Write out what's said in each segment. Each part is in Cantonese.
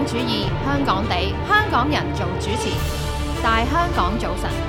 主義，香港地，香港人做主持，大香港早晨。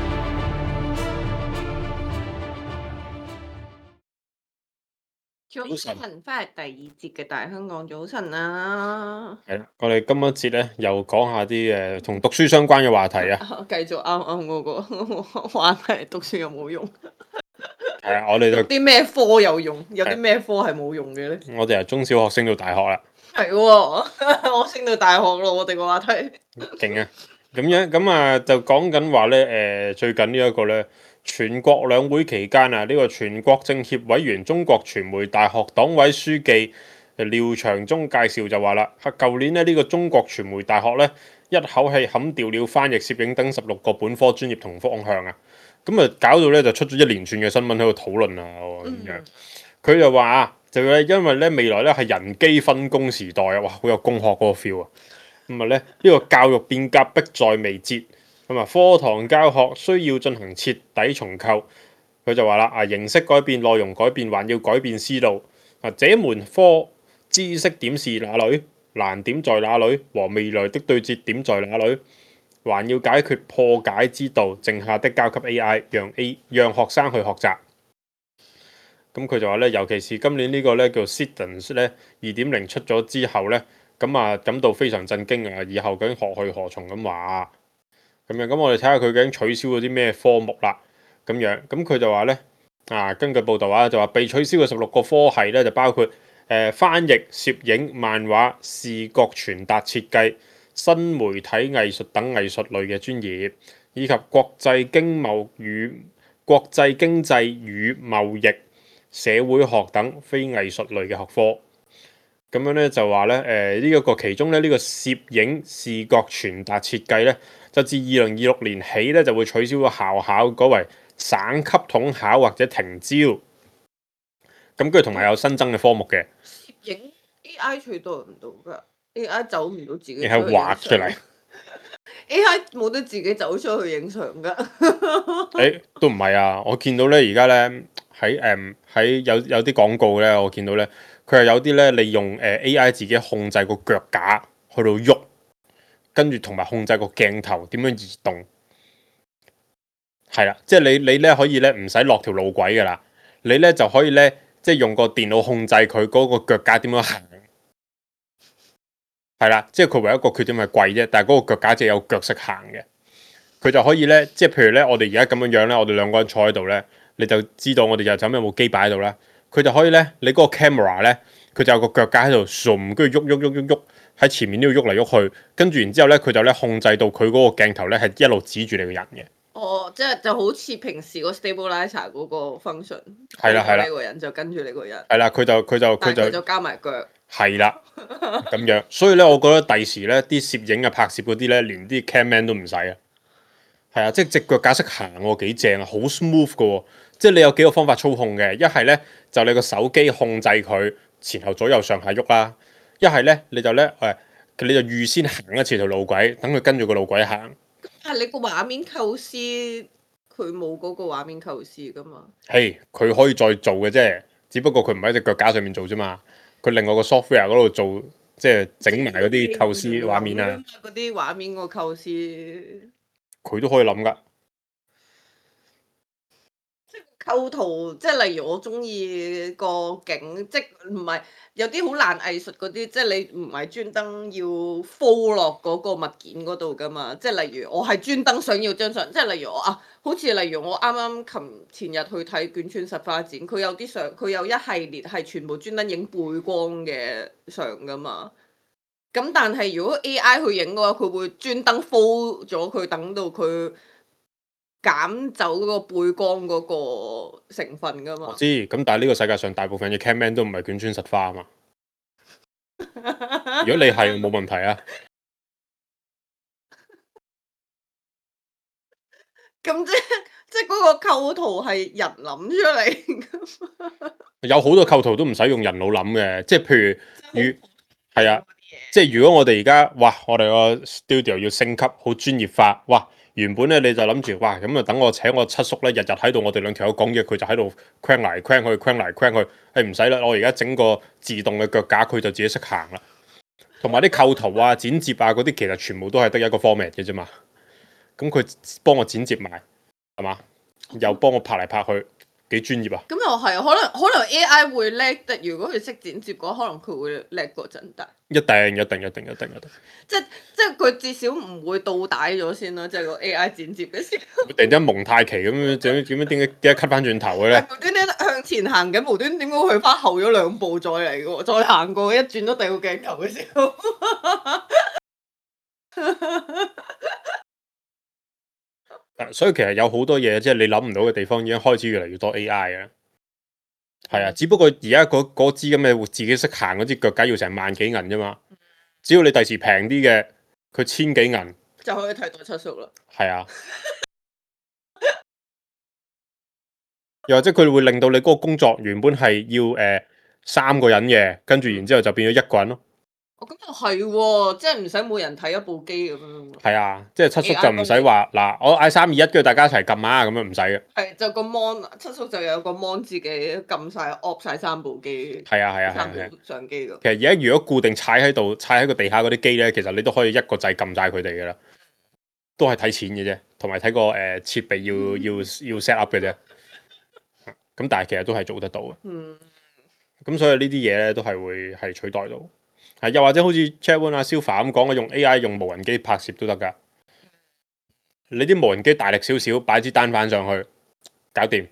早晨，翻嚟第二節嘅大香港早晨啦。 係啦，我哋今一節咧又講下啲同讀書相關嘅話題啊。 繼續啱啱嗰個話題，讀書有冇用？ 係啊，我哋就啲咩科有用，有啲咩科係冇用嘅咧？ 我哋由中小學升到大學啦。 係喎，我升到大學咯，我哋個話題。 勁啊！咁啊，就講緊話咧，最近呢一個咧，全國兩會期間啊，呢個全國政協委員、中國傳媒大學黨委書記廖長忠介紹就話啦，舊年呢個中國傳媒大學咧，一口氣冚掉了翻譯、攝影等16個本科專業同方向啊，咁啊搞到咧就出咗一連串嘅新聞喺度討論啊咁樣。佢就話啊，就因為咧未來咧係人機分工時代啊，哇，好有工學嗰個 feel 啊！咁啊咧，呢個教育變革迫在眉睫，咁啊課堂教學需要進行徹底重構。佢就話啦，形式改變、內容改變，還要改變思路。這門科知識點是哪裏？難點在哪裏？和未來的對接點在哪裏？還要解決破解之道，剩下的交給 AI，讓學生去學習。咁佢就話咧，尤其是今年呢個咧叫 Citizens 咧2.0出咗之後咧，咁啊感到非常震驚啊！以後究竟何去何從咁話咁樣？咁我哋睇下佢究竟取消咗啲咩科目啦。咁樣咁佢就話咧根據報道啊，就話被取消嘅16個科系咧，就包括翻譯、攝影、漫畫、視覺傳達設計、新媒體藝術等藝術類嘅專業，以及國際經濟與貿易、社會學等非藝術類嘅學科。咁樣咧就話咧呢一個其中咧呢個攝影視覺傳達設計咧，就自2026年起咧就會取消咗校考，改為省級統考或者停招。咁跟住同埋有新增嘅科目嘅。 攝影 AI 取代唔到㗎，AI 走唔到自己。 你係畫出嚟。 AI 冇得自己走出去影相㗎。 都唔係啊！我見到咧而家咧喺有啲廣告咧，我見到咧佢係有啲咧利用AI 自己控制個腳架去到喐，跟住同埋控制個鏡頭點樣移動。係啦，即係你咧可以咧唔使落條路軌㗎啦，你咧就可以咧即係用個電腦控制佢嗰個腳架點樣行。係啦，即係佢唯一一個缺點係貴啫，但係嗰個腳架就有腳識行嘅，佢就可以咧，即係譬如咧，我哋而家咁樣樣咧，我哋兩個人坐喺度咧，你就知道我哋就有部機擺喺度啦。佢就可以咧，你嗰個 camera 咧，佢就有個腳架喺度 zoom，跟住喐喺前面呢度喐嚟喐去，跟住然之後咧，佢就咧控制到佢嗰個鏡頭咧係一路指住你個人嘅。 哦，即係就好似平時個 stabilizer 嗰個 function。 係啦。 你個人就跟住你個人。 係啦，佢就加埋腳。 係啦，咁樣，所以咧，我覺得第時咧啲攝影啊、拍攝嗰啲咧，連啲 camman 都唔使啊。係啊，即係隻腳架識行喎，幾正啊，好 smooth 噶喎。即係你有幾個方法操控嘅，一係咧就你個手機控制佢前後左右上下喐啦，一係咧你就預先行一次條路軌，等佢跟住個路軌行。 但係你個畫面構思，佢冇嗰個畫面構思噶嘛？ 係，佢可以再做嘅啫，只不過佢唔喺隻腳架上面做啫嘛。佢另外個 software 嗰度做，即係整埋嗰啲構思畫面啊。 嗰啲畫面個構思， 佢都可以諗噶。 即係構圖，即係例如我中意個景，即係唔係有啲好難藝術嗰啲，即係你唔係專登要 fall 落嗰個物件嗰度噶嘛？即係例如我係專登想要張相，即係例如我好似例如我啱啱前日去睇卷川實花展，佢有啲相，佢有一系列係全部專登影背光嘅相噶嘛。咁但係如果 AI 去影嘅話，佢會專登 fold 咗佢，等到佢減走嗰個背光嗰個成分噶嘛。 我知，咁但係呢個世界上大部分嘅 camman 都唔係卷川實花啊嘛。如果你係冇問題啊。 咁即係嗰個構圖係人諗出嚟。 有好多構圖都唔使用人腦諗嘅，即係譬如係啊，即係如果我哋而家我哋個 studio 要升級，好專業化，原本咧你就諗住咁啊，等我請我七叔咧日日喺度，我哋兩條友講嘢，佢就喺度 crank 嚟 crank 去，唔使啦，我而家整個自動嘅腳架，佢就自己識行啦。 同埋啲構圖啊、剪接啊嗰啲，其實全部都係得一個 format 嘅啫嘛。咁佢幫我剪接埋，係嘛？又幫我拍嚟拍去，幾專業啊！ 咁又係，可能 AI 會叻，但如果佢識剪接嘅話，可能佢會叻過陣達。 一定。 即係佢至少唔會倒帶咗先啦，即係個 AI 剪接嘅時候。 突然間蒙太奇咁樣，點解 cut 翻轉頭嘅咧？ 無端端向前行緊，無端點解去翻後咗2步再嚟嘅喎？再行過一轉咗第二個鏡頭嘅時候。 所以其實有好多嘢，即係你諗唔到嘅地方，已經開始越嚟越多 AI 嘅。係啊，只不過而家嗰支咁嘅自己識行嗰支腳架要成萬幾銀啫嘛。只要你第時平啲嘅，佢千幾銀就可以替代七叔啦。 係啊。又或者佢會令到你嗰個工作原本係要3個人嘅，跟住然之後就變咗1個人咯。 哦，咁又係喎，即係唔使每人睇一部機咁樣。 係啊，即係七叔就唔使話嗱，我嗌3、2、1，跟住大家一齊撳啊，咁樣唔使嘅。 係就個 mon，七叔就有個 mon 自己撳晒 off 晒3部機。 係啊 3部相機㗎。 其實而家如果固定踩喺個地下嗰啲機咧，其實你都可以一個掣撳晒佢哋㗎啦，都係睇錢嘅啫，同埋睇個設備要 set up 嘅啫。咁但係其實都係做得到嘅。咁所以呢啲嘢咧都係會係取代到。係又或者好似 Chatone 啊、Silva 咁講嘅，用 AI 用無人機拍攝都得㗎。你啲無人機大力少少，擺支單反上去，搞掂。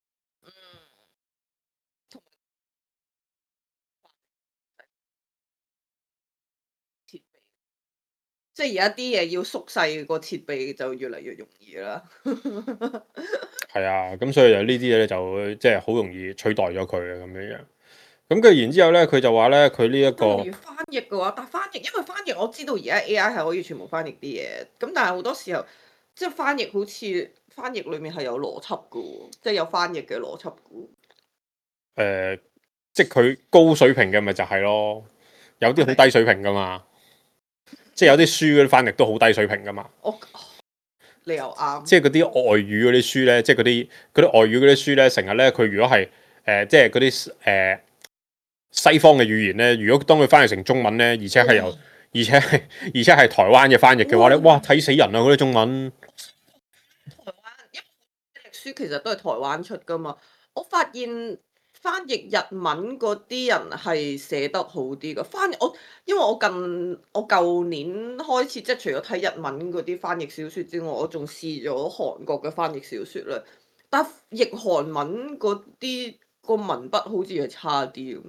設備，即係而家啲嘢要縮細個設備就越嚟越容易啦。 係啊，咁所以就呢啲嘢咧就即係好容易取代咗佢嘅咁樣樣。咁跟住然之後咧，佢就話咧，佢呢一個例如翻譯嘅話，但翻譯因為翻譯我知道而家 AI 係可以全部翻譯啲嘢，咁但係好多時候即係翻譯好似翻譯裡面係有邏輯嘅喎，即係有翻譯嘅邏輯嘅喎。 即係佢高水平嘅咪就係咯，有啲好低水平噶嘛，即係有啲書嗰啲翻譯都好低水平噶嘛。 你又啱。 即係嗰啲外語嗰啲書咧，即係嗰啲外語嗰啲書咧，成日咧佢如果係即係嗰啲西方嘅語言咧，如果當佢翻譯成中文咧，而且係台灣嘅翻譯嘅話咧，哇睇死人啊！嗰啲中文。 台灣因為書其實都係台灣出噶嘛，我發現翻譯日文嗰啲人係寫得好啲噶。因為我舊年開始即係除咗睇日文嗰啲翻譯小説之外，我仲試咗韓國嘅翻譯小説咧，但係譯韓文嗰啲個文筆好似係差啲咁。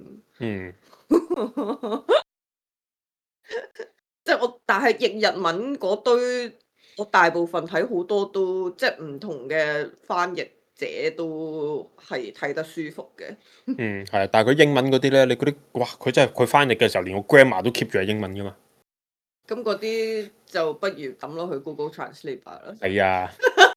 即係但係譯日文嗰堆，我大部分睇好多都即係唔同嘅翻譯者都係睇得舒服嘅。 係啊，但係佢英文嗰啲咧，你嗰啲哇，佢真係佢翻譯嘅時候，連個 grammar 都 keep 住係英文噶嘛。 咁嗰啲就不如抌落去 Google Translate 啦。 係啊。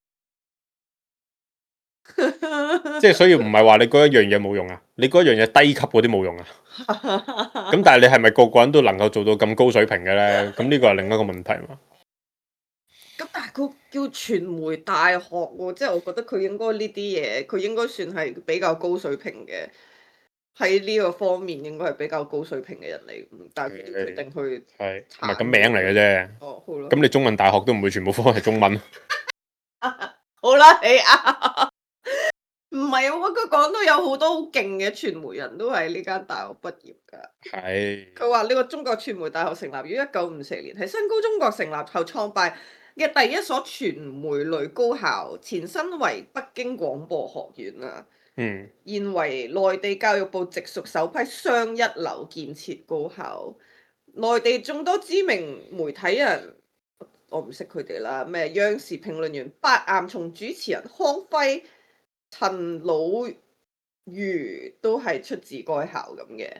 即係所以唔係話你嗰一樣嘢冇用啊，你嗰一樣嘢低級嗰啲冇用啊。咁但係你係咪個個人都能夠做到咁高水平嘅咧？咁呢個係另一個問題嘛。 咁但係佢叫傳媒大學喎，即係我覺得佢應該呢啲嘢，佢應該算係比較高水平嘅，喺呢個方面應該係比較高水平嘅人嚟。但係佢決定去係唔係咁名嚟嘅啫？ 哦，好啦。 咁你中文大學都唔會全部科係中文。 好啦，你啊。唔係啊，佢講到有好多好勁嘅傳媒人都係呢間大學畢業㗎。 係。 佢話呢個中國傳媒大學成立於1954年，係新高中國成立後創辦嘅第一所傳媒類高校，前身為北京廣播學院啊。現為內地教育部直屬首批雙一流建設高校。內地眾多知名媒體人，我唔識佢哋啦，咩央視評論員白岩松、主持人康輝、陳老如都係出自該校咁嘅。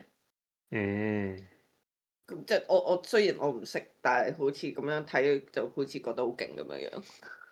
咁即係我雖然我唔識，但係好似咁樣睇就好似覺得好勁咁樣樣。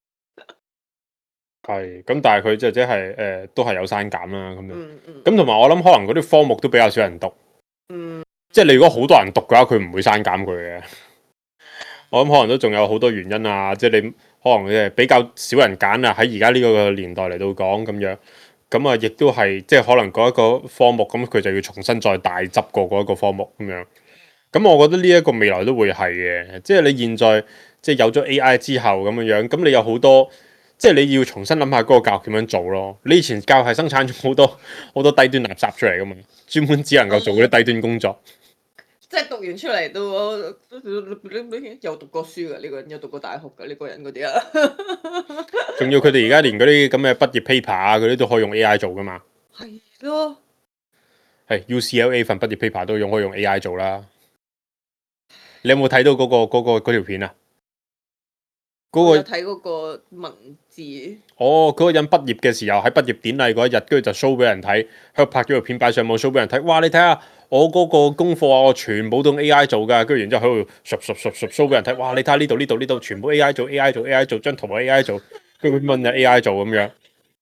係，咁但係佢即係都係有刪減啦咁樣。咁同埋我諗可能嗰啲科目都比較少人讀。即係你如果好多人讀嘅話，佢唔會刪減佢嘅。我諗可能都仲有好多原因啊，即係你可能比較少人揀啊，喺而家呢個年代嚟到講咁樣。咁啊，亦都係即係可能嗰一個科目，咁佢就要重新再大執過嗰一個科目咁樣。 咁我覺得呢一個未來都會係嘅，即係你現在即係有咗 AI 之後咁樣樣，咁你有好多即係你要重新諗下嗰個教育點樣做咯。你以前教育係生產咗好多低端垃圾出嚟噶嘛，專門只能夠做嗰啲低端工作。 即係讀完出嚟都有讀過書㗎，呢個人有讀過大學㗎，呢個人嗰啲啊。 仲要佢哋而家連嗰啲咁嘅畢業 paper 啊，嗰啲都可以用 AI 做噶嘛。 係咯， 係 UCLA 份畢業 paper 都可以用 AI 做啦。你有冇睇到嗰條片啊？ 我有睇嗰個文字。 嗰個人畢業嘅時候喺畢業典禮嗰一日，跟住就 show 俾人睇，喺度拍咗條片擺上網 show 俾人睇。哇！你睇下我嗰個功課啊，我全部都用 AI 做㗎。跟住然之後喺度 show 俾人睇。哇！你睇下呢度全部 AI 做 AI 做張圖 AI 做，跟住問就 AI 做咁樣，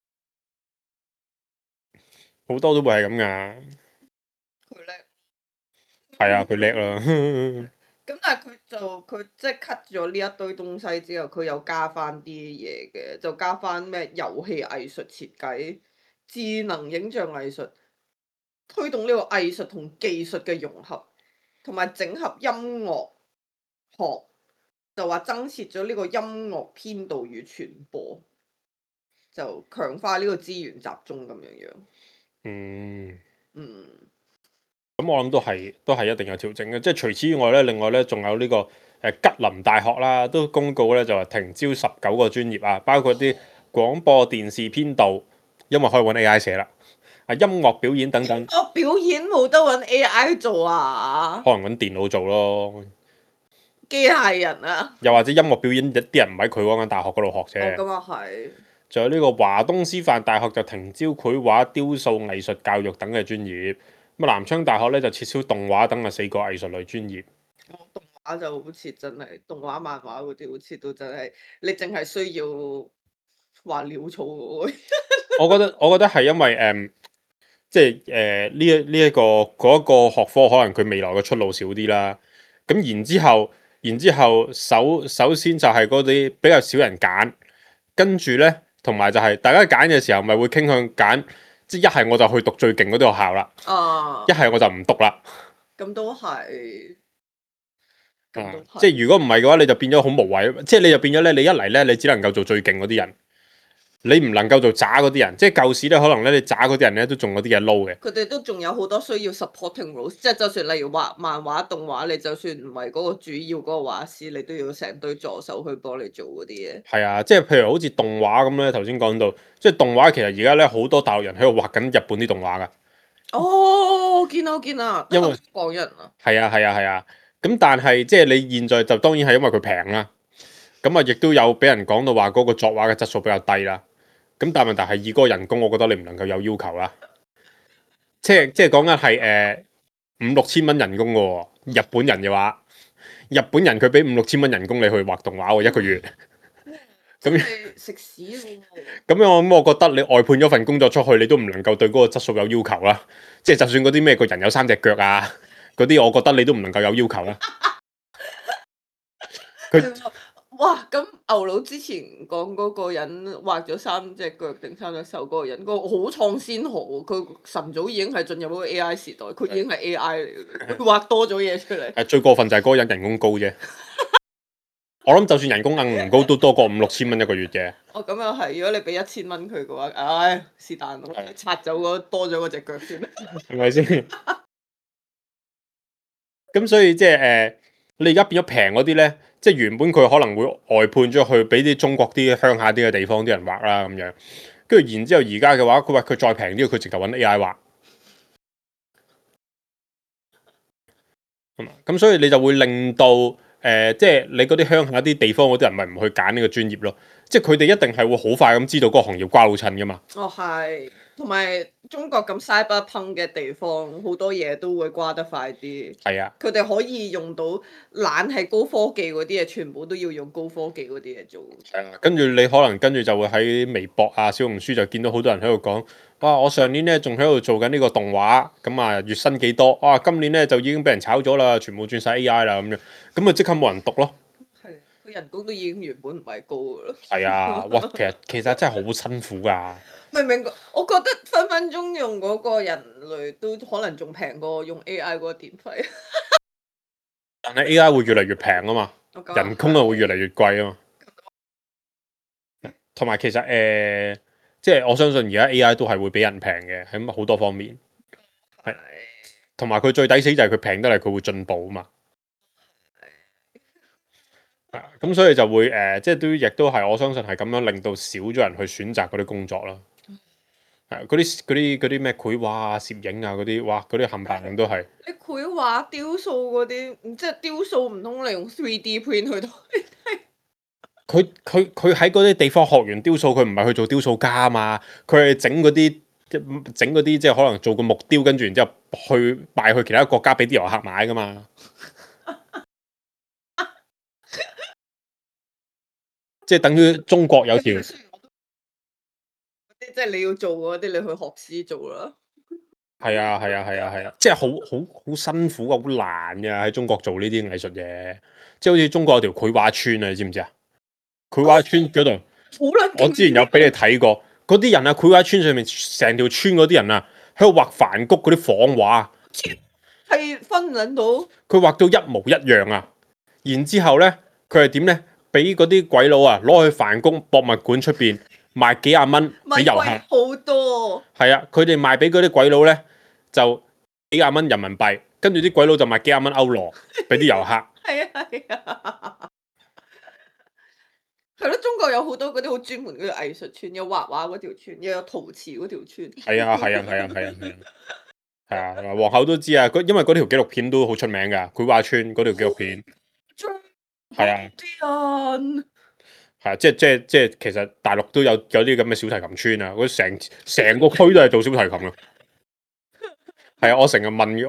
好多都會係咁㗎。 佢叻。 係啊，佢叻啦。 咁但係佢即係 cut 咗呢一堆東西之後，佢又加翻啲嘢嘅，就加翻咩遊戲藝術設計、智能影像藝術，推動呢個藝術同技術嘅融合，同埋整合音樂學，就話增設咗呢個音樂編導與傳播，就強化呢個資源集中咁樣樣。 嗯。 嗯。 咁我諗都係一定有調整嘅，即係除此以外咧，另外咧仲有呢個吉林大學啦，都公告咧就話停招19個專業啊，包括啲廣播電視編導，因為可以揾 AI 寫啦，音樂表演等等。 我表演冇得揾 AI 做啊， 可能揾電腦做咯， 機械人啊。 又或者音樂表演啲人唔喺佢嗰間大學嗰度學啫。 咁啊係。 仲有呢個華東師範大學就停招繪畫、雕塑藝術教育等嘅專業。咁南昌大學咧就撤銷動畫等4個藝術類專業。 動畫就好似真係動畫漫畫嗰啲，好似都真係你淨係需要畫潦草嘅。 我覺得係因為即係呢一個嗰一個學科，可能佢未來嘅出路少啲啦。咁然之後首先就係嗰啲比較少人揀，跟住咧同埋就係大家揀嘅時候，咪會傾向揀，即係一係我就去讀最勁嗰啲學校啦，一係我就唔讀啦。 咁都係。 即係如果唔係嘅話，你就變咗好無謂，即係你就變咗咧，你一嚟咧，你只能夠做最勁嗰啲人。你唔能夠做渣嗰啲人，即係舊時咧，可能咧你渣嗰啲人咧都仲有啲嘢撈嘅。 佢哋都仲有好多需要 supporting roles，即係就算例如畫漫畫、動畫，你就算唔係嗰個主要嗰個畫師，你都要成堆助手去幫你做嗰啲嘢。 係啊，即係譬如好似動畫咁咧，頭先講到，即係動畫其實而家咧好多大陸人喺度畫緊日本啲動畫噶。 哦，我見啊， 因為香港人啊。 係啊，咁但係即係你現在就當然係因為佢平啦，咁啊亦都有俾人講到話嗰個作畫嘅質素比較低啦。咁但係問題係以嗰個人工，我覺得你唔能夠有要求啦。即係講緊係5、6千蚊人工嘅喎，日本人嘅話，日本人佢俾5、6千蚊人工你去畫動畫喎，一個月。咁食屎喎！ 咁樣我覺得你外判咗份工作出去，你都唔能夠對嗰個質素有要求啦。即係就算嗰啲咩個人有3隻腳啊，嗰啲我覺得你都唔能夠有要求啦。 哇！咁牛佬之前講嗰個人畫咗3隻腳定3隻手嗰個人，嗰個好創先河喎！佢晨早已經係進入嗰個 AI 時代，佢已經係 AI 嚟嘅，佢畫多咗嘢出嚟。 最過分就係嗰個人人工高啫。我諗就算人工硬唔高，都多過5、6千蚊一個月嘅。 哦，咁又係，如果你俾1000蚊佢嘅話，唉，是但咯，拆走多咗嗰隻腳先。 係咪先？咁所以即係你而家變咗平嗰啲咧，即係原本佢可能會外判咗去俾啲中國啲鄉下啲嘅地方啲人畫啦咁樣，跟住然之後而家嘅話，佢話佢再平啲，佢直頭揾 AI 畫。咁所以你就會令到即係你嗰啲鄉下啲地方嗰啲人咪唔去揀呢個專業咯，即係佢哋一定係會好快咁知道嗰個行業瓜老襯噶嘛。 哦，係，同埋中國咁 cyberpunk 嘅地方，好多嘢都會瓜得快啲。 係啊， 佢哋可以用到懶係高科技嗰啲嘢，全部都要用高科技嗰啲嘢做。 係啊，跟住你可能跟住就會喺微博啊、小紅書就見到好多人喺度講，哇！我上年咧仲喺度做緊呢個動畫，咁啊月薪幾多？哇！今年咧就已經俾人炒咗啦，全部轉晒 AI 啦咁樣，咁啊即刻冇人讀咯。 係，佢人工都已經原本唔係高噶啦。 係啊，哇！其實真係好辛苦㗎。 明明我覺得分分鐘用嗰個人類都可能仲平過用 AI 嗰個電費。 但係 AI 會越嚟越平啊嘛，人工啊會越嚟越貴啊嘛。同埋其實即係我相信而家 AI 都係會比人平嘅，喺好多方面。係，同埋佢最抵死就係佢平得嚟，佢會進步啊嘛。咁所以就會即係亦都係我相信係咁樣令到少咗人去選擇嗰啲工作啦。嗰啲咩繪畫啊、攝影啊嗰啲，哇嗰啲冚唪唥都係。 你繪畫、雕塑嗰啲，即係雕塑唔通你用 3D print 去到？ 佢喺嗰啲地方學完雕塑，佢唔係去做雕塑家啊嘛，佢係整嗰啲即係可能做個木雕，跟住然之後去賣去其他國家俾啲遊客買噶嘛。即係等於中國有條， 即係你要做嗰啲，你去學師做啦。 係啊，即係好辛苦啊，好難㗎喺中國做呢啲藝術嘢，即係好似中國有條繪畫村啊，你知唔知啊？繪畫村嗰度，我之前有俾你睇過，嗰啲人啊，繪畫村上面成條村嗰啲人啊，喺度畫梵谷嗰啲仿畫， 係分唔到。 佢畫到一模一樣啊！然之後咧，佢係點咧？俾嗰啲鬼佬啊，攞去梵谷博物館出邊賣幾廿蚊俾遊客， 好多。 係啊，佢哋賣俾嗰啲鬼佬咧，就幾廿蚊人民幣，跟住啲鬼佬就賣幾廿蚊歐羅俾啲遊客。 係啊。係咯，中國有好多嗰啲好專門嗰啲藝術村，有畫畫嗰條村，又有陶瓷嗰條村。 係啊，皇后都知啊，因為嗰條紀錄片都好出名㗎，繪畫村嗰條紀錄片。係啊，係啊，即係其實大陸都有啲咁嘅小提琴村啊，佢成個區都係做小提琴嘅。係啊，我成日問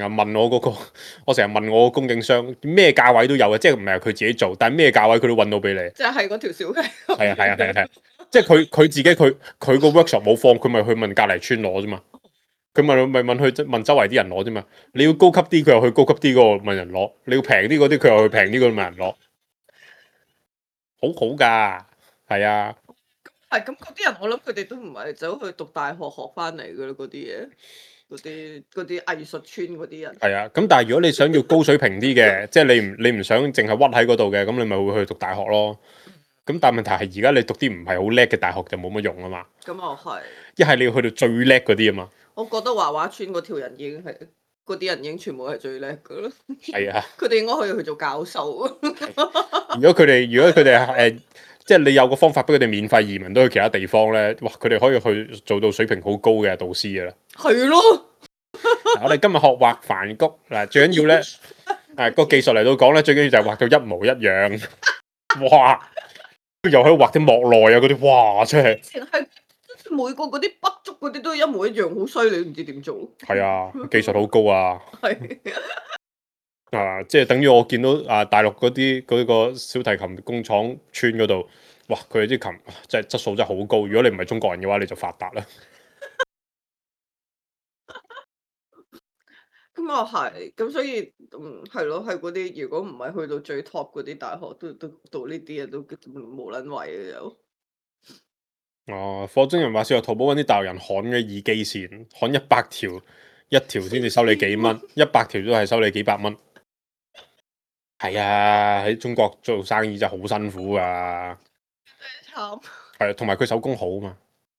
我個供應商咩價位都有嘅，即係唔係佢自己做，但係咩價位佢都揾到俾你。 即係嗰條小提。 係啊，即係佢自己佢個 workshop 冇放，佢咪去問隔離村攞啫嘛。佢問周圍啲人攞啫嘛。你要高級啲，佢又去高級啲嗰個問人攞；你要平啲嗰啲，佢又去平啲嗰個問人攞。好好㗎，係啊。 係咁，嗰啲人我諗佢哋都唔係走去讀大學學翻嚟㗎啦，嗰啲嘢。嗰啲藝術村嗰啲人係啊，咁但係如果你想要高水平啲嘅，即係你唔想淨係屈喺嗰度嘅，咁你咪會去讀大學咯。咁但係問題係而家你讀啲唔係好叻嘅大學就冇乜用啊嘛。 咁又係。 一係你要去到最叻嗰啲啊嘛。 我覺得畫畫村嗰條人已經係嗰啲人已經全部係最叻㗎啦。 係啊。 佢哋應該可以去做教授。 如果佢哋即係你有個方法俾佢哋免費移民到去其他地方咧，哇！佢哋可以去做到水平好高嘅導師㗎啦。 係咯。 我哋今日學畫梵谷嗱，最緊要咧個技術嚟到講咧，最緊要就係畫到一模一樣。哇！又喺度畫啲莫奈啊嗰啲，哇！真係。 以前係每個嗰啲筆觸嗰啲都一模一樣，好犀利，唔知點做。 係啊，技術好高啊。 係。 即係等於我見到大陸嗰個小提琴工廠村嗰度，哇！佢哋啲琴真係質素真係好高。如果你唔係中國人嘅話，你就發達啦。 咁又係，咁所以係咯，係嗰啲如果唔係去到最 top 嗰啲大學，都讀呢啲嘢都冇撚位嘅有。 課中人話說，淘寶揾啲大陸人焊嘅耳機線，焊100條，一條先至收你幾蚊，100條都係收你幾百蚊。係啊，喺中國做生意真係好辛苦㗎。 慘。 係啊，同埋佢手工好啊嘛。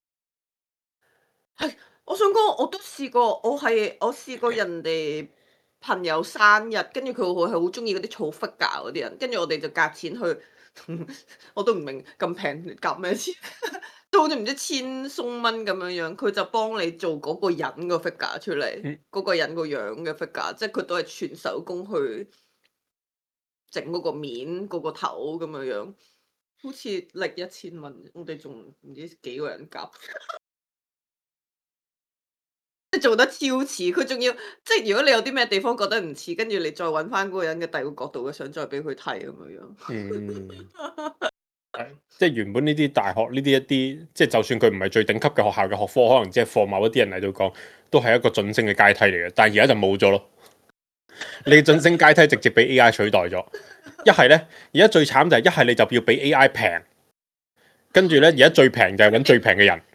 係，我想講，我都試過，我試過人哋朋友生日，跟住佢係好中意嗰啲儲 figure 嗰啲人，跟住我哋就夾錢去，我都唔明咁平夾咩錢，都好似唔知千鬆蚊咁樣樣，佢就幫你做嗰個人個 figure 出嚟，嗰個人個樣嘅 figure，即係佢都係全手工去整嗰個面、嗰個頭咁樣樣，好似力1000蚊，我哋仲唔知幾個人夾。即係做得超似，佢仲要即係如果你有啲咩地方覺得唔似，跟住你再揾翻嗰個人嘅第二個角度嘅相，再俾佢睇咁樣。 即係原本呢啲大學呢啲一啲，即係就算佢唔係最頂級嘅學校嘅學科，可能即係課某一啲人嚟到講，都係一個晉升嘅階梯嚟嘅。但係而家就冇咗咯，你嘅晉升階梯直接俾 AI 取代咗。一係咧，而家最慘就係一係你就要俾 AI 平，跟住咧而家最平就係揾最平嘅人。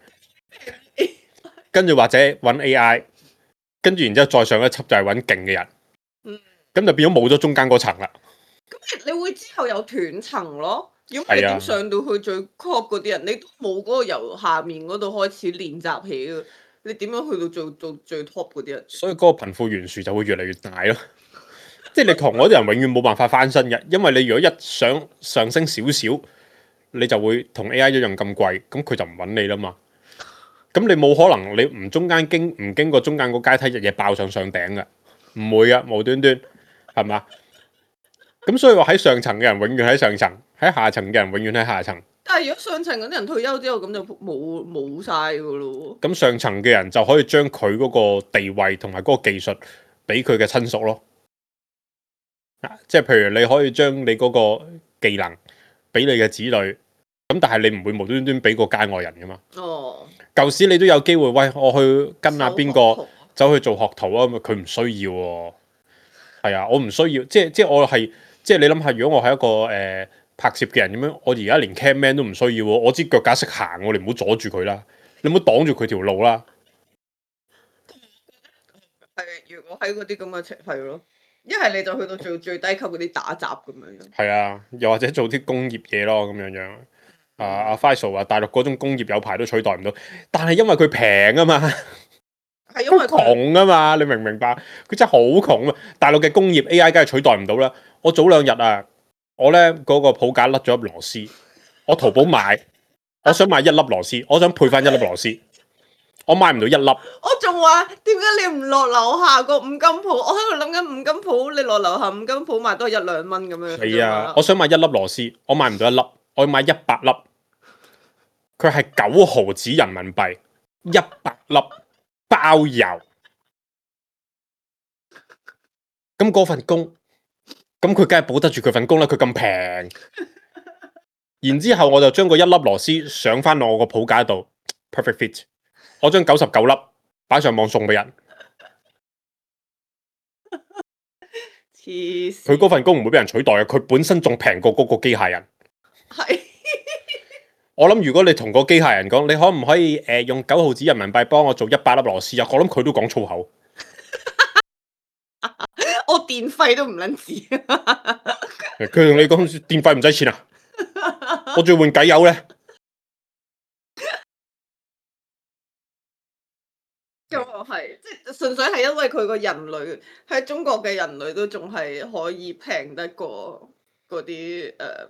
跟住或者揾 AI，跟住然之後再上一輯就係揾勁嘅人。 咁就變咗冇咗中間嗰層啦。 咁你會之後有斷層咯。如果你係啊點上到去最 top 嗰啲人，你都冇嗰個由下面嗰度開始練習起嘅，你點樣去到做最 top 嗰啲人？ 所以嗰個貧富懸殊就會越嚟越大咯。即係你窮嗰啲人永遠冇辦法翻身嘅，因為你如果一想上升少少，你就會同 AI 一樣咁貴，咁佢就唔揾你啦嘛。咁你冇可能你唔中間唔經過中間個階梯，日夜爆上頂嘅，唔會噶，無端端係嘛？咁所以話喺上層嘅人永遠喺上層，喺下層嘅人永遠喺下層。 但係如果上層嗰啲人退休之後，咁就冇晒噶咯。 咁上層嘅人就可以將佢嗰個地位同埋嗰個技術俾佢嘅親屬咯。即係譬如你可以將你嗰個技能俾你嘅子女，咁但係你唔會無端端俾個街外人噶嘛。 哦， 舊時你都有機會，喂，我去跟阿邊個收學徒走去做學徒啊，佢唔需要喎。係啊，我唔需要，即係我係，即係你諗下，如果我係一個拍攝嘅人咁樣，我而家連 camman 都唔需要喎，我知腳架識行，我哋唔好阻住佢啦，你唔好擋住佢條路啦。 係如果喺嗰啲咁嘅情係咯，一係你就去到最低級嗰啲打雜咁樣。 係啊，又或者做啲工業嘢咯，咁樣。阿 Faisal 話大陸嗰種工業有排都取代唔到，但係因為佢平啊嘛， 係因為佢窮啊嘛，你明唔明白？佢真係好窮啊！大陸嘅工業 AI 梗係取代唔到啦。我早2日啊，我咧嗰個鋪架甩咗粒螺絲，我淘寶買，我想買1粒螺絲，我想配翻1粒螺絲，我買唔到1粒。 我仲話點解你唔落樓下個五金鋪？我喺度諗緊五金鋪，你落樓下五金鋪賣都係1-2蚊咁樣。 係啊，我想買1粒螺絲，我買唔到1粒，我要買100粒。佢係9毫子人民幣，100粒包郵。咁嗰份工，咁佢梗係保得住佢份工啦。佢咁平，然之後我就將個1粒螺絲上翻落我個鋪架度 ，perfect fit。我將99粒擺上網送俾人。 黐線！ 佢嗰份工唔會俾人取代嘅，佢本身仲平過嗰個機械人。 係。 我諗如果你同個機械人講，你可唔可以用9毫子人民幣幫我做100粒螺絲啊？我諗佢都講粗口。 我電費都唔撚止。 佢同你講電費唔使錢啊？我仲要換計油咧。 咁又係，即係純粹係因為佢個人類喺中國嘅人類都仲係可以平得過嗰啲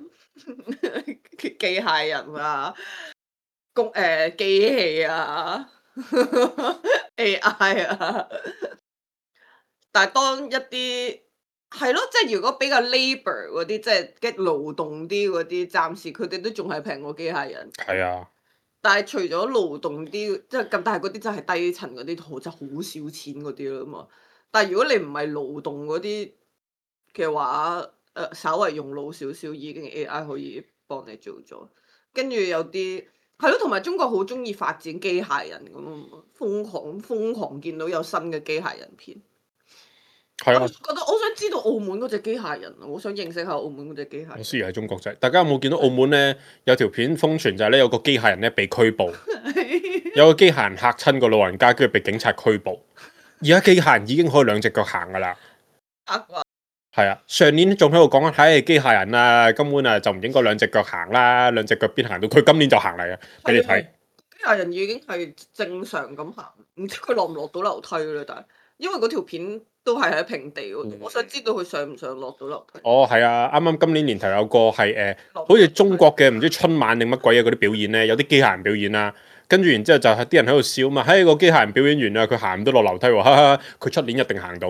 機械人啊、機器啊、AI 啊。但係當一啲係咯，即係如果比較 labour 嗰啲，即係嘅勞動啲嗰啲，暫時佢哋都仲係平過機械人。 係啊。 但係除咗勞動啲，即係咁，但係嗰啲真係低層嗰啲，真係好少錢嗰啲啦嘛。但係如果你唔係勞動嗰啲嘅話，稍為用腦少少，已經 AI 可以幫你做咗。跟住有啲係咯，同埋中國好中意發展機械人咁，瘋狂見到有新嘅機械人片。 係啊， 我想知道澳門嗰隻機械人，我想認識下澳門嗰隻機械人。 我雖然係中國仔，大家有冇見到澳門咧有條片瘋傳就係咧有個機械人咧被拘捕，有個機械人嚇親個老人家，跟住被警察拘捕。而家機械人已經可以2隻腳行噶啦。係啊，上年仲喺度講緊，唉，機械人啊，根本啊就唔應該2隻腳行啦，2隻腳邊行到？佢今年就行嚟啊，俾你睇。 機械人已經係正常咁行，唔知佢落唔落到樓梯咧？但係因為嗰條片都係喺平地嗰度，我想知道佢上唔上落到樓梯。 哦，係啊，啱啱今年年頭有個係好似中國嘅唔知春晚定乜鬼嘢嗰啲表演咧，有啲機械人表演啦，跟住然之後就係啲人喺度笑嘛，嘿，個機械人表演完啦，佢行唔到落樓梯喎，哈哈，佢出年一定行到，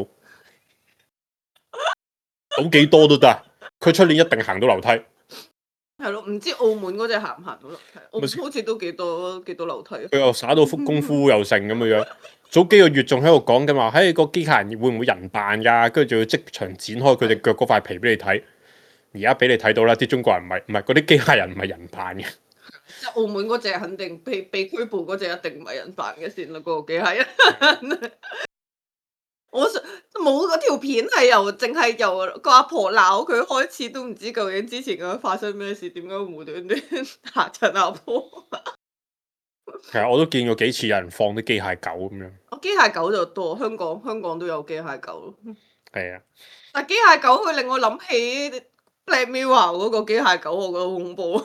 到幾多都得，佢出年一定行到樓梯。 係咯，唔知澳門嗰隻行唔行到樓梯？澳門好似都幾多樓梯。 佢又耍到幅功夫又成咁嘅樣。早幾個月仲喺度講緊話，嘿，個機械人會唔會人扮㗎？跟住仲要即場剪開佢隻腳嗰塊皮俾你睇。而家俾你睇到啦，啲中國人唔係嗰啲機械人唔係人扮嘅。 即係澳門嗰隻肯定被拘捕嗰隻一定唔係人扮嘅先啦，嗰個機械人。我想冇嗰條片係淨係由個阿婆鬧佢開始，都唔知究竟之前咁樣發生咩事，點解會無端端嚇親阿婆？ 其實我都見過幾次有人放啲機械狗咁樣。 機械狗就多，香港都有機械狗咯。 係啊， 但機械狗佢令我諗起 Black Mirror 嗰個機械狗，我覺得好恐怖。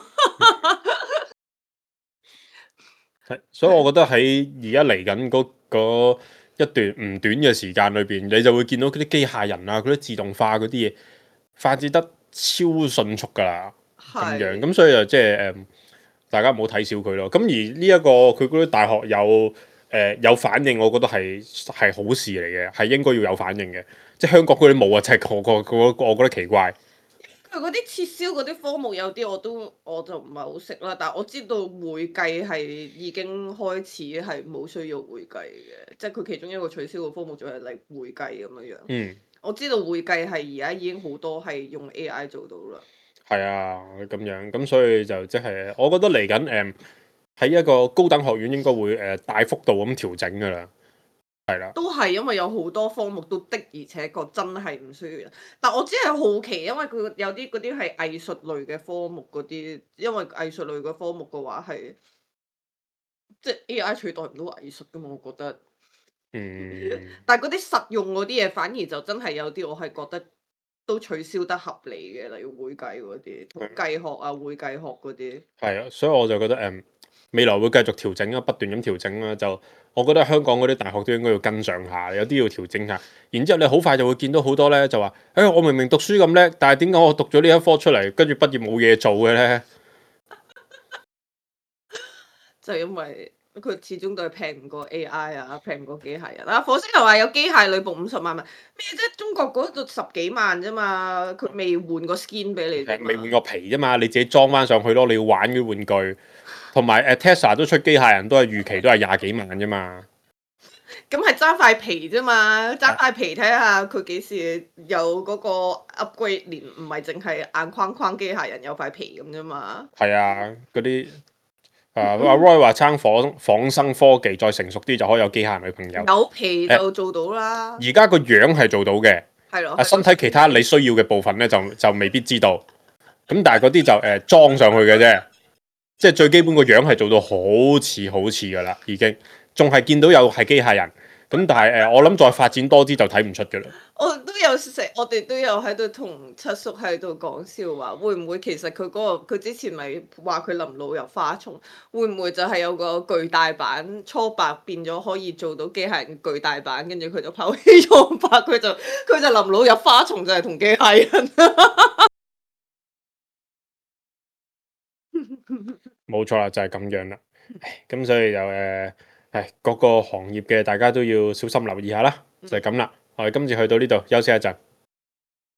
所以我覺得喺而家嚟緊嗰一段唔短嘅時間裏邊，你就會見到嗰啲機械人啊，嗰啲自動化嗰啲嘢發展得超迅速㗎啦，咁樣咁所以就即係大家唔好睇小佢咯。咁而呢一個佢嗰啲大學有反應，我覺得係好事嚟嘅，係應該要有反應嘅。即係香港嗰啲冇啊，就係我覺得奇怪。 佢嗰啲撤銷嗰啲科目有啲我就唔係好識啦，但係我知道會計係已經開始係冇需要會計嘅，即係佢其中一個取消嘅科目就係嚟會計咁樣樣。我知道會計係而家已經好多係用 AI 做到啦。 係啊，咁樣咁所以就即係我覺得嚟緊喺一個高等學院應該會大幅度咁調整㗎啦。係啦， 都係因為有好多科目都的而且確真係唔需要，但我只係好奇，因為佢有啲嗰啲係藝術類嘅科目嗰啲，因為藝術類嘅科目嘅話係即係 AI 取代唔到藝術噶嘛，我覺得。但係嗰啲實用嗰啲嘢，反而就真係有啲我係覺得都取消得合理嘅，例如會計嗰啲、統計學啊、會計學嗰啲。 係啊，所以我就覺得未來會繼續調整啊，不斷咁調整啦。就我覺得香港嗰啲大學都應該要跟上下，有啲要調整下。然之後你好快就會見到好多咧，就話：我明明讀書咁叻，但係點解我讀咗呢一科出嚟，跟住畢業冇嘢做嘅咧？ 就因為佢始終都係平唔過 AI 啊，平唔過機械人啊。火星又話有機械女僕50萬咩啫？中國嗰度10幾萬啫嘛，佢未換個 skin 俾你啫嘛。 未換個皮啫嘛，你自己裝翻上去咯。你要玩嘅玩具，同埋Tesla 都出機械人，都係預期都係20幾萬啫嘛。 咁係爭塊皮啫嘛，爭塊皮睇下佢幾時有嗰個 upgrade，連唔係淨係硬框框機械人有塊皮咁啫嘛。 係啊，嗰啲阿 Roy 話撐仿生科技再成熟啲就可以有機械人女朋友。 有皮就做到啦。 而家個樣係做到嘅， 係咯。 身體其他你需要嘅部分咧就未必知道。咁但係嗰啲就裝上去嘅啫，即係最基本個樣係做到好似㗎啦，已經仲係見到有係機械人。咁但係我諗再發展多啲就睇唔出㗎啦。 我哋都有喺度同七叔喺度講笑話，會唔會其實佢之前咪話佢臨老入花叢，會唔會就係有個巨大版初白變咗可以做到機械人巨大版，跟住佢就拋棄初白，佢就臨老入花叢就係同機械人。 冇錯啦，就係咁樣啦。咁所以就各個行業嘅大家都要小心留意下啦。就係咁啦。我哋今次去到呢度休息一陣。